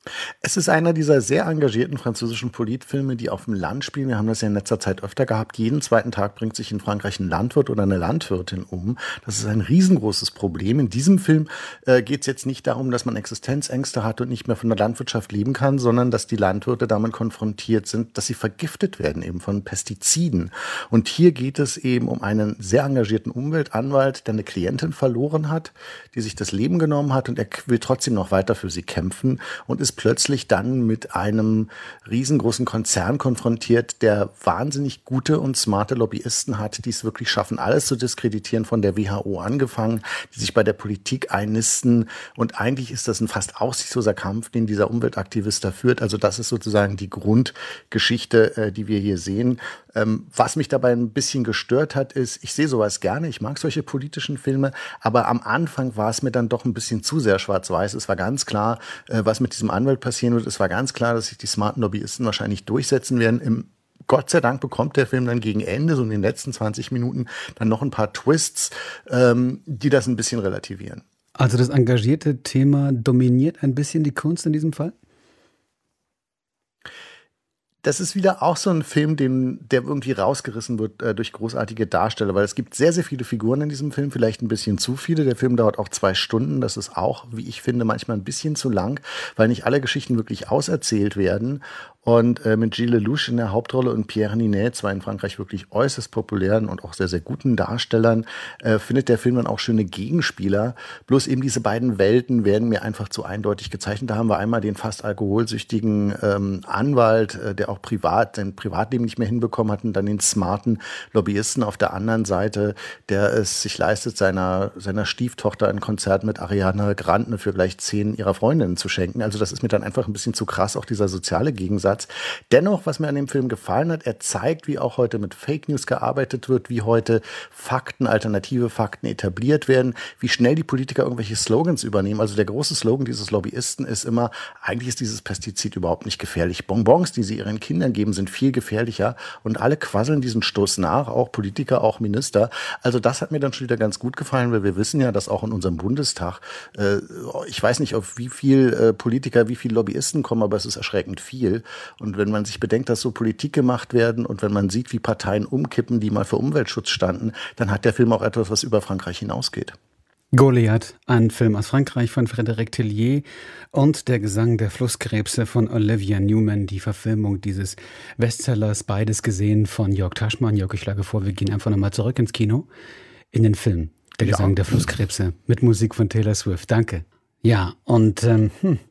Es ist einer dieser sehr engagierten französischen Politfilme, die auf dem Land spielen. Wir haben das ja in letzter Zeit öfter gehabt. Jeden zweiten Tag bringt sich in Frankreich ein Landwirt oder eine Landwirtin um. Das ist ein riesengroßes Problem. In diesem Film äh, geht es jetzt nicht darum, dass man Existenzängste hat und nicht mehr von der Landwirtschaft leben kann, sondern dass die Landwirte damit konfrontiert sind, dass sie vergiftet werden eben von Pestiziden. Und hier geht es eben um einen sehr engagierten Umweltanwalt, der eine Klientin verloren hat, die sich das Leben genommen hat, und er will trotzdem noch weiter für sie kämpfen und ist plötzlich dann mit einem riesengroßen Konzern konfrontiert, der wahnsinnig gute und smarte Lobbyisten hat, die es wirklich schaffen, alles zu diskreditieren, von der W H O angefangen, die sich bei der Politik einnisten. Und eigentlich ist das ein fast aussichtsloser Kampf, den dieser Umweltaktivist da führt. Also das ist sozusagen die Grundgeschichte, die wir hier sehen. Was mich dabei ein bisschen gestört hat, ist, ich sehe sowas gerne, ich mag solche politischen Filme, aber am Anfang war es mir dann doch ein bisschen zu sehr schwarz-weiß. Es war ganz klar, was mit diesem Anwalt passieren wird. Es war ganz klar, dass sich die smarten Lobbyisten wahrscheinlich durchsetzen werden. Im Gott sei Dank bekommt der Film dann gegen Ende, so in den letzten zwanzig Minuten, dann noch ein paar Twists, ähm, die das ein bisschen relativieren. Also das engagierte Thema dominiert ein bisschen die Kunst in diesem Fall? Das ist wieder auch so ein Film, den, der irgendwie rausgerissen wird äh, durch großartige Darsteller, weil es gibt sehr, sehr viele Figuren in diesem Film, vielleicht ein bisschen zu viele. Der Film dauert auch zwei Stunden. Das ist auch, wie ich finde, manchmal ein bisschen zu lang, weil nicht alle Geschichten wirklich auserzählt werden. Und äh, mit Gilles Lelouch in der Hauptrolle und Pierre Ninet, zwei in Frankreich wirklich äußerst populären und auch sehr, sehr guten Darstellern, äh, findet der Film dann auch schöne Gegenspieler. Bloß eben diese beiden Welten werden mir einfach zu eindeutig gezeichnet. Da haben wir einmal den fast alkoholsüchtigen ähm, Anwalt, äh, der auch privat sein Privatleben nicht mehr hinbekommen hat, und dann den smarten Lobbyisten auf der anderen Seite, der es sich leistet, seiner, seiner Stieftochter ein Konzert mit Ariana Grande für gleich zehn ihrer Freundinnen zu schenken. Also das ist mir dann einfach ein bisschen zu krass, auch dieser soziale Gegensatz. Dennoch, was mir an dem Film gefallen hat, er zeigt, wie auch heute mit Fake News gearbeitet wird, wie heute Fakten, alternative Fakten etabliert werden, wie schnell die Politiker irgendwelche Slogans übernehmen. Also der große Slogan dieses Lobbyisten ist immer, eigentlich ist dieses Pestizid überhaupt nicht gefährlich. Bonbons, die sie ihren Kindern geben, sind viel gefährlicher, und alle quasseln diesen Stoß nach, auch Politiker, auch Minister. Also das hat mir dann schon wieder ganz gut gefallen, weil wir wissen ja, dass auch in unserem Bundestag, äh, ich weiß nicht, auf wie viel äh, Politiker, wie viele Lobbyisten kommen, aber es ist erschreckend viel. Und wenn man sich bedenkt, dass so Politik gemacht werden und wenn man sieht, wie Parteien umkippen, die mal für Umweltschutz standen, dann hat der Film auch etwas, was über Frankreich hinausgeht. Goliath, ein Film aus Frankreich von Frédéric Tellier, und der Gesang der Flusskrebse von Olivia Newman, die Verfilmung dieses Bestsellers, beides gesehen von Jörg Taschmann. Jörg, ich schlage vor, wir gehen einfach nochmal zurück ins Kino, in den Film Der ja. Gesang der Flusskrebse mit Musik von Taylor Swift. Danke. Ja, und ähm, hm,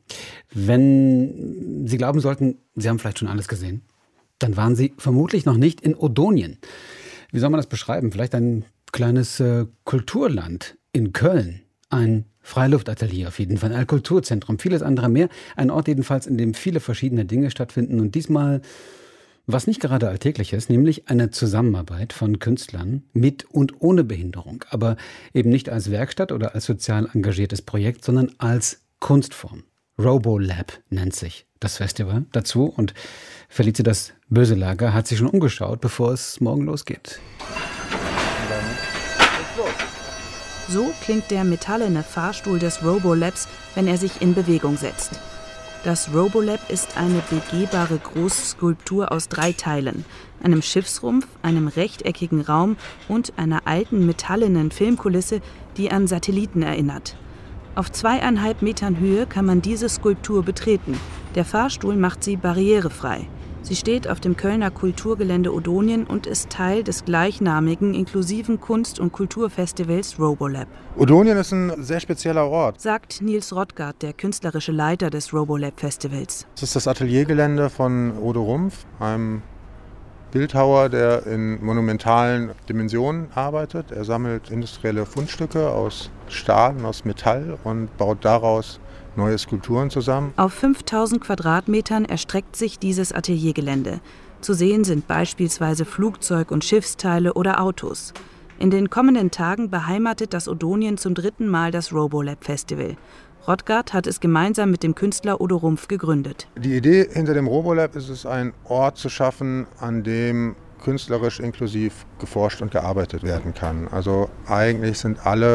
wenn Sie glauben sollten, Sie haben vielleicht schon alles gesehen, dann waren Sie vermutlich noch nicht in Odonien. Wie soll man das beschreiben? Vielleicht ein kleines äh, Kulturland in Köln, ein Freiluftatelier auf jeden Fall, ein Kulturzentrum, vieles andere mehr. Ein Ort jedenfalls, in dem viele verschiedene Dinge stattfinden, und diesmal was nicht gerade alltäglich ist, nämlich eine Zusammenarbeit von Künstlern mit und ohne Behinderung, aber eben nicht als Werkstatt oder als sozial engagiertes Projekt, sondern als Kunstform. RoboLab nennt sich das Festival dazu, und Felicitas Böselager hat sich schon umgeschaut, bevor es morgen losgeht. So klingt der metallene Fahrstuhl des RoboLabs, wenn er sich in Bewegung setzt. Das RoboLab ist eine begehbare Großskulptur aus drei Teilen: einem Schiffsrumpf, einem rechteckigen Raum und einer alten metallenen Filmkulisse, die an Satelliten erinnert. Auf zweieinhalb Metern Höhe kann man diese Skulptur betreten. Der Fahrstuhl macht sie barrierefrei. Sie steht auf dem Kölner Kulturgelände Odonien und ist Teil des gleichnamigen inklusiven Kunst- und Kulturfestivals RoboLab. Odonien ist ein sehr spezieller Ort, sagt Nils Rottgart, der künstlerische Leiter des RoboLab-Festivals. Es ist das Ateliergelände von Odo Rumpf, einem Bildhauer, der in monumentalen Dimensionen arbeitet. Er sammelt industrielle Fundstücke aus Stahl und aus Metall und baut daraus neue Skulpturen zusammen. Auf fünftausend Quadratmetern erstreckt sich dieses Ateliergelände. Zu sehen sind beispielsweise Flugzeug- und Schiffsteile oder Autos. In den kommenden Tagen beheimatet das Odonien zum dritten Mal das RoboLab-Festival. Rottgart hat es gemeinsam mit dem Künstler Odo Rumpf gegründet. Die Idee hinter dem RoboLab ist es, einen Ort zu schaffen, an dem künstlerisch inklusiv geforscht und gearbeitet werden kann. Also eigentlich sind alle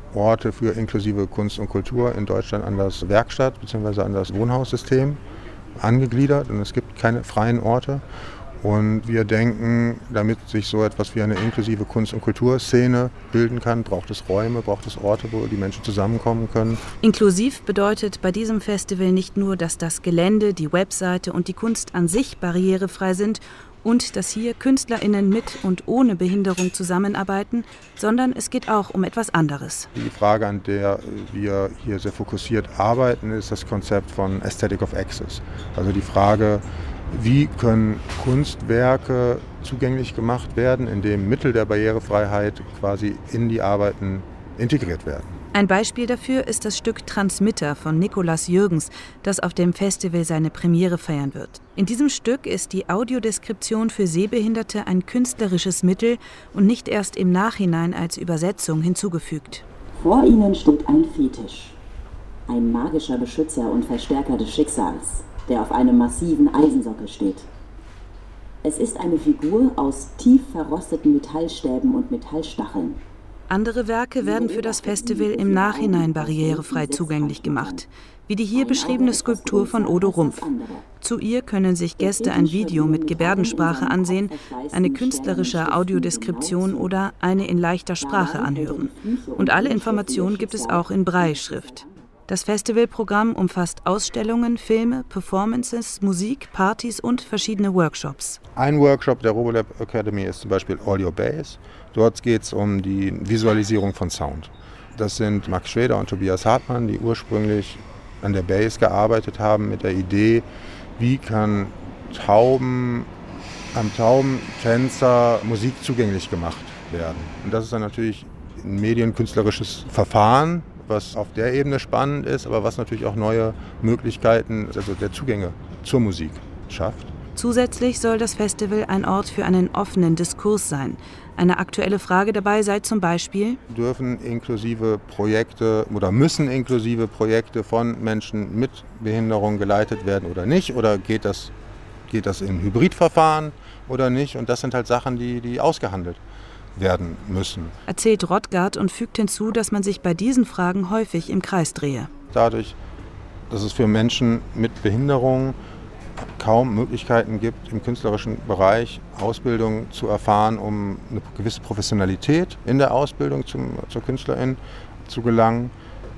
Orte für inklusive Kunst und Kultur in Deutschland an das Werkstatt- bzw. an das Wohnhaussystem angegliedert und es gibt keine freien Orte. Und wir denken, damit sich so etwas wie eine inklusive Kunst- und Kulturszene bilden kann, braucht es Räume, braucht es Orte, wo die Menschen zusammenkommen können. Inklusiv bedeutet bei diesem Festival nicht nur, dass das Gelände, die Webseite und die Kunst an sich barrierefrei sind und dass hier KünstlerInnen mit und ohne Behinderung zusammenarbeiten, sondern es geht auch um etwas anderes. Die Frage, an der wir hier sehr fokussiert arbeiten, ist das Konzept von Aesthetic of Access. Also die Frage, wie können Kunstwerke zugänglich gemacht werden, indem Mittel der Barrierefreiheit quasi in die Arbeiten integriert werden. Ein Beispiel dafür ist das Stück Transmitter von Nikolaus Jürgens, das auf dem Festival seine Premiere feiern wird. In diesem Stück ist die Audiodeskription für Sehbehinderte ein künstlerisches Mittel und nicht erst im Nachhinein als Übersetzung hinzugefügt. Vor ihnen steht ein Fetisch, ein magischer Beschützer und Verstärker des Schicksals, der auf einem massiven Eisensockel steht. Es ist eine Figur aus tief verrosteten Metallstäben und Metallstacheln. Andere Werke werden für das Festival im Nachhinein barrierefrei zugänglich gemacht, wie die hier beschriebene Skulptur von Odo Rumpf. Zu ihr können sich Gäste ein Video mit Gebärdensprache ansehen, eine künstlerische Audiodeskription oder eine in leichter Sprache anhören. Und alle Informationen gibt es auch in Brailleschrift. Das Festivalprogramm umfasst Ausstellungen, Filme, Performances, Musik, Partys und verschiedene Workshops. Ein Workshop der RoboLab Academy ist zum Beispiel Audio Bass. Dort geht es um die Visualisierung von Sound. Das sind Max Schweder und Tobias Hartmann, die ursprünglich an der Bass gearbeitet haben mit der Idee, wie kann Tauben, am Taubentänzer Musik zugänglich gemacht werden. Und das ist dann natürlich ein medienkünstlerisches Verfahren, was auf der Ebene spannend ist, aber was natürlich auch neue Möglichkeiten, also der Zugänge zur Musik schafft. Zusätzlich soll das Festival ein Ort für einen offenen Diskurs sein. Eine aktuelle Frage dabei sei zum Beispiel: Dürfen inklusive Projekte oder müssen inklusive Projekte von Menschen mit Behinderung geleitet werden oder nicht? Oder geht das, geht das in Hybridverfahren oder nicht? Und das sind halt Sachen, die, die ausgehandelt werden müssen. Erzählt Rottgart und fügt hinzu, dass man sich bei diesen Fragen häufig im Kreis drehe. Dadurch, dass es für Menschen mit Behinderung kaum Möglichkeiten gibt, im künstlerischen Bereich Ausbildung zu erfahren, um eine gewisse Professionalität in der Ausbildung zum, zur Künstlerin zu gelangen,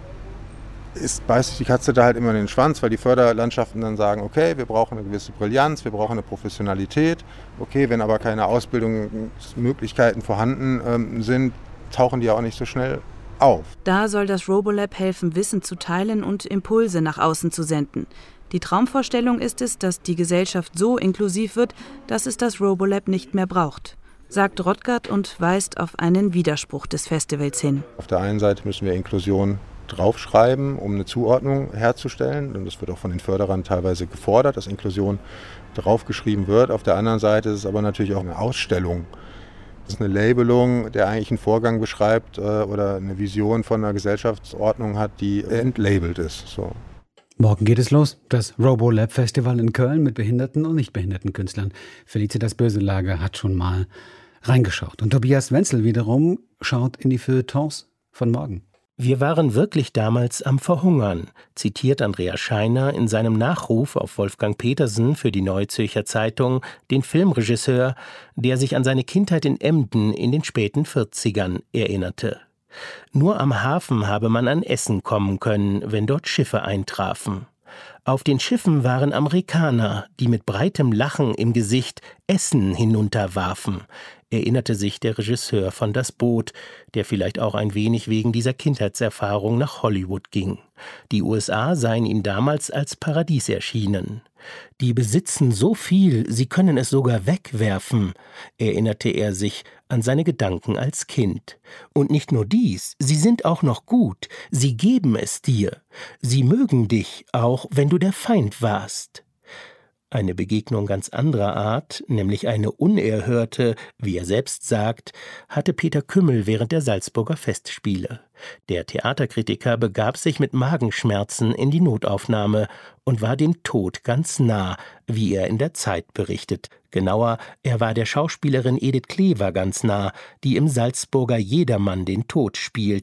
ist, beißt sich die Katze da halt immer in den Schwanz, weil die Förderlandschaften dann sagen, okay, wir brauchen eine gewisse Brillanz, wir brauchen eine Professionalität. Okay, wenn aber keine Ausbildungsmöglichkeiten vorhanden ähm, sind, tauchen die auch nicht so schnell auf. Da soll das RoboLab helfen, Wissen zu teilen und Impulse nach außen zu senden. Die Traumvorstellung ist es, dass die Gesellschaft so inklusiv wird, dass es das RoboLab nicht mehr braucht, sagt Rottgart und weist auf einen Widerspruch des Festivals hin. Auf der einen Seite müssen wir Inklusion draufschreiben, um eine Zuordnung herzustellen. Und das wird auch von den Förderern teilweise gefordert, dass Inklusion draufgeschrieben wird. Auf der anderen Seite ist es aber natürlich auch eine Ausstellung. Das ist eine Labelung, der eigentlich einen Vorgang beschreibt äh, oder eine Vision von einer Gesellschaftsordnung hat, die entlabelt ist. So. Morgen geht es los, das RoboLab Festival in Köln mit behinderten und nicht behinderten Künstlern. Felicitas Böselager hat schon mal reingeschaut. Und Tobias Wenzel wiederum schaut in die Feuilletons von morgen. Wir waren wirklich damals am Verhungern, zitiert Andreas Scheiner in seinem Nachruf auf Wolfgang Petersen für die Neue Zürcher Zeitung, den Filmregisseur, der sich an seine Kindheit in Emden in den späten vierzigern erinnerte. Nur am Hafen habe man an Essen kommen können, wenn dort Schiffe eintrafen. Auf den Schiffen waren Amerikaner, die mit breitem Lachen im Gesicht Essen hinunterwarfen, erinnerte sich der Regisseur von Das Boot, der vielleicht auch ein wenig wegen dieser Kindheitserfahrung nach Hollywood ging. Die U S A seien ihm damals als Paradies erschienen. Die besitzen so viel, sie können es sogar wegwerfen, erinnerte er sich an seine Gedanken als Kind. Und nicht nur dies, sie sind auch noch gut, sie geben es dir. Sie mögen dich, auch wenn du der Feind warst. Eine Begegnung ganz anderer Art, nämlich eine unerhörte, wie er selbst sagt, hatte Peter Kümmel während der Salzburger Festspiele. Der Theaterkritiker begab sich mit Magenschmerzen in die Notaufnahme und war dem Tod ganz nah, wie er in der Zeit berichtet. Genauer, er war der Schauspielerin Edith Klever ganz nah, die im Salzburger Jedermann den Tod spielt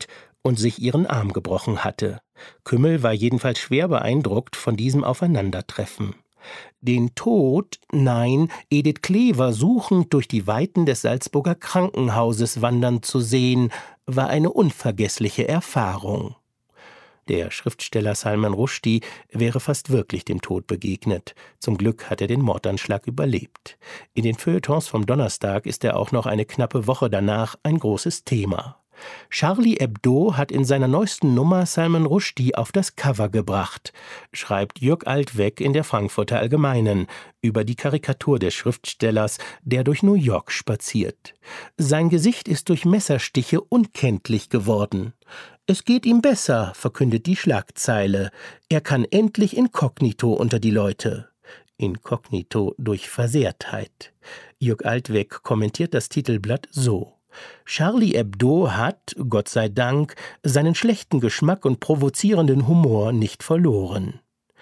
und sich ihren Arm gebrochen hatte. Kümmel war jedenfalls schwer beeindruckt von diesem Aufeinandertreffen. Den Tod, nein, Edith Klever suchend durch die Weiten des Salzburger Krankenhauses wandern zu sehen, war eine unvergessliche Erfahrung. Der Schriftsteller Salman Rushdie wäre fast wirklich dem Tod begegnet. Zum Glück hat er den Mordanschlag überlebt. In den Feuilletons vom Donnerstag ist er auch noch eine knappe Woche danach ein großes Thema. Charlie Hebdo hat in seiner neuesten Nummer Salman Rushdie auf das Cover gebracht, schreibt Jörg Altwegg in der Frankfurter Allgemeinen über die Karikatur des Schriftstellers, der durch New York spaziert. Sein Gesicht ist durch Messerstiche unkenntlich geworden. Es geht ihm besser, verkündet die Schlagzeile. Er kann endlich inkognito unter die Leute. Inkognito durch Versehrtheit. Jörg Altwegg kommentiert das Titelblatt so: Charlie Hebdo hat, Gott sei Dank, seinen schlechten Geschmack und provozierenden Humor nicht verloren.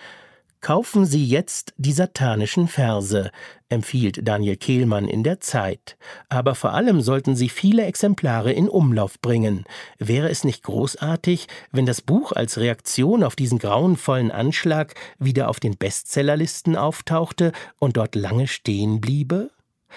Kaufen Sie jetzt die satanischen Verse, empfiehlt Daniel Kehlmann in der Zeit. Aber vor allem sollten Sie viele Exemplare in Umlauf bringen. Wäre es nicht großartig, wenn das Buch als Reaktion auf diesen grauenvollen Anschlag wieder auf den Bestsellerlisten auftauchte und dort lange stehen bliebe?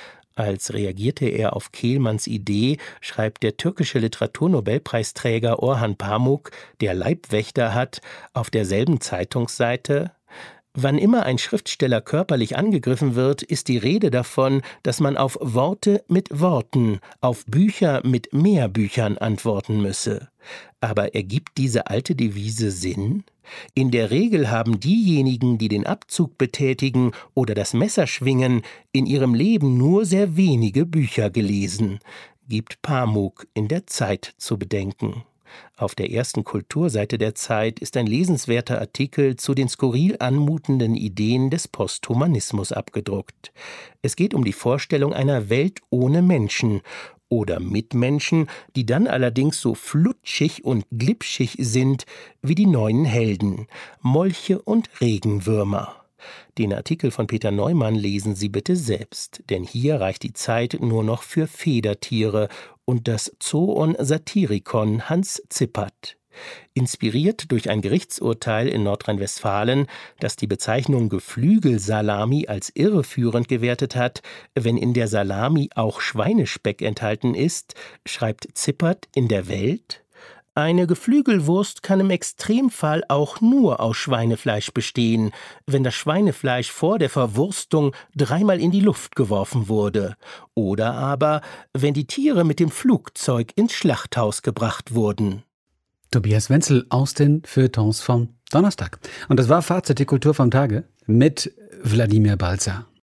Als reagierte er auf Kehlmanns Idee, schreibt der türkische Literaturnobelpreisträger Orhan Pamuk, der Leibwächter hat, auf derselben Zeitungsseite: Wann immer ein Schriftsteller körperlich angegriffen wird, ist die Rede davon, dass man auf Worte mit Worten, auf Bücher mit mehr Büchern antworten müsse. Aber ergibt diese alte Devise Sinn? In der Regel haben diejenigen, die den Abzug betätigen oder das Messer schwingen, in ihrem Leben nur sehr wenige Bücher gelesen, gibt Pamuk in der Zeit zu bedenken. Auf der ersten Kulturseite der Zeit ist ein lesenswerter Artikel zu den skurril anmutenden Ideen des Posthumanismus abgedruckt. Es geht um die Vorstellung einer Welt ohne Menschen oder mit Menschen, die dann allerdings so flutschig und glitschig sind wie die neuen Helden, Molche und Regenwürmer. Den Artikel von Peter Neumann lesen Sie bitte selbst, denn hier reicht die Zeit nur noch für Federtiere und das Zoon Satirikon Hans Zippert. Inspiriert durch ein Gerichtsurteil in Nordrhein-Westfalen, das die Bezeichnung Geflügelsalami als irreführend gewertet hat, wenn in der Salami auch Schweinespeck enthalten ist, schreibt Zippert in der Welt: Eine Geflügelwurst kann im Extremfall auch nur aus Schweinefleisch bestehen, wenn das Schweinefleisch vor der Verwurstung dreimal in die Luft geworfen wurde. Oder aber, wenn die Tiere mit dem Flugzeug ins Schlachthaus gebracht wurden. Tobias Wenzel aus den Feuilletons vom Donnerstag. Und das war Fazit, die Kultur vom Tage mit Wladimir Balzer.